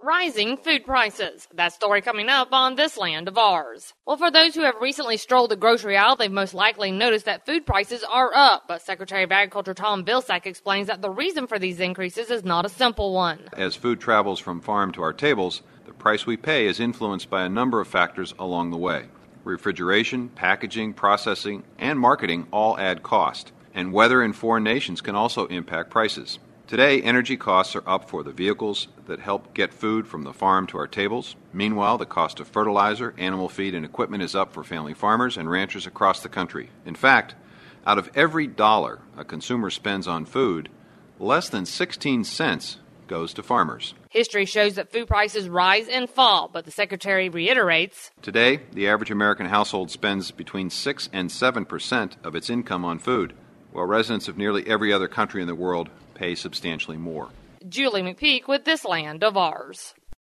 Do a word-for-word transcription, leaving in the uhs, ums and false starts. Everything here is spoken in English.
rising food prices. That story coming up on This Land of Ours. Well, for those who have recently strolled the grocery aisle, they've most likely noticed that food prices are up. But Secretary of Agriculture Tom Vilsack explains that the reason for these increases is not a simple one. As food travels from farm to our tables, the price we pay is influenced by a number of factors along the way. Refrigeration, packaging, processing, and marketing all add cost. And weather in foreign nations can also impact prices. Today, energy costs are up for the vehicles that help get food from the farm to our tables. Meanwhile, the cost of fertilizer, animal feed, and equipment is up for family farmers and ranchers across the country. In fact, out of every dollar a consumer spends on food, less than sixteen cents goes to farmers. History shows that food prices rise and fall, but the Secretary reiterates, today, the average American household spends between six and seven percent of its income on food, while residents of nearly every other country in the world pay substantially more. Julie McPeak with This Land of Ours.